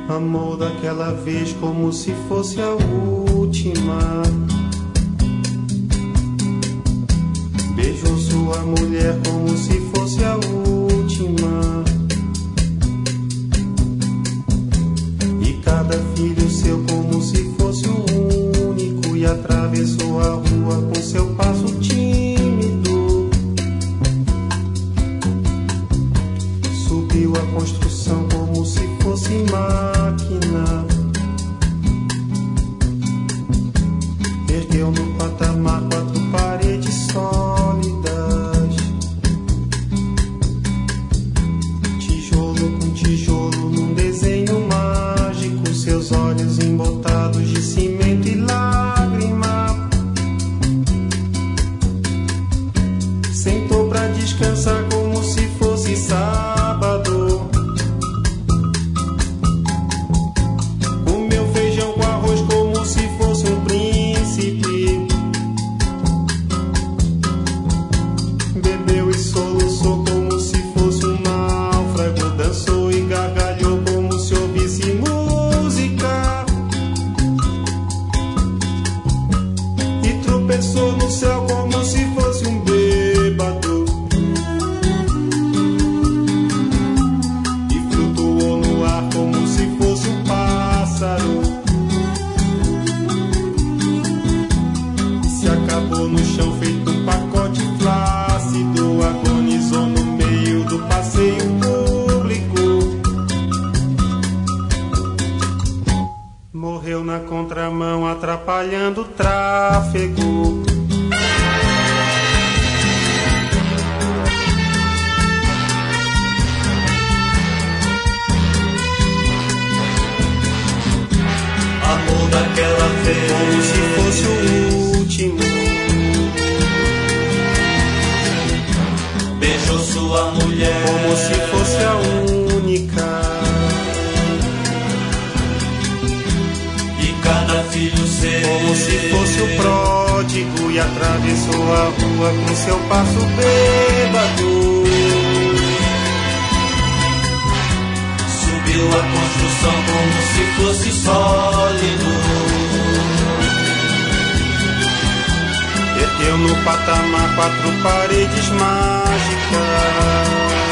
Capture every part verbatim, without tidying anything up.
Amou daquela vez como se fosse a última. Beijou sua mulher como se fosse a última. E cada filho seu como se fosse o único. E atravessou a rua com seu passo tímido. Subiu a construção como se fosse máquina. Ergueu no patamar quatro paredes sólidas. Tijolo com tijolo num desenho mágico. Seus olhos embotados de cimento e lágrima. Sentou pra descansar como se fosse sábado. Comeu feijão com arroz como se fosse um príncipe. Bebeu e soluçou como se fosse um náufrago. Dançou e gargalhou como se ouvisse música. E tropeçou no céu como se fosse um bêbado. E flutuou no ar como se fosse um pássaro. E se acabou no chão feito um pacote flácido. Agonizou no meio do passeio público. Morreu na contramão atrapalhando o tráfego. Amor daquela vez Como se fosse o último. beijou sua mulher Como se fosse a única. e cada filho seu Como se fosse o pródigo. E atravessou a rua com seu passo bêbado. subiu a construção como se fosse sólido. Ergueu no patamar quatro paredes mágicas.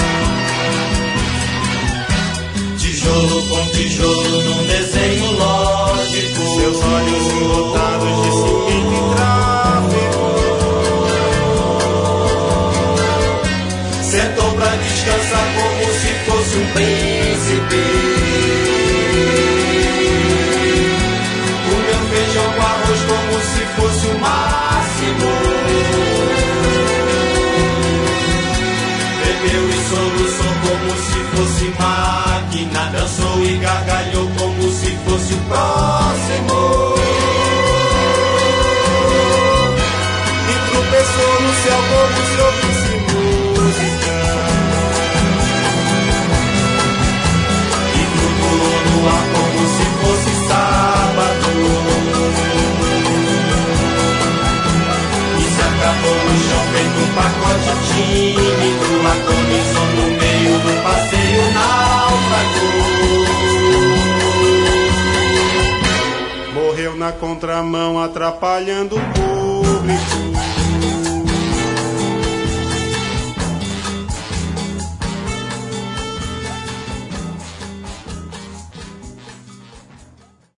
Tijolo com tijolo num desenho lógico. Seus olhos embotados de cimento e tráfego. Sentou pra descansar como se fosse um príncipe. Comeu feijão com arroz como se fosse o máximo. Bebeu e soluçou como se fosse máquina. Dançou e gargalhou como se fosse o próximo. E tropeçou no céu como se ouvisse música. E flutuou no ar como se fosse sábado. E se acabou no chão feito um pacote tímido. Agonizou no meio do passeio náufrago. Morreu na contramão atrapalhando o público.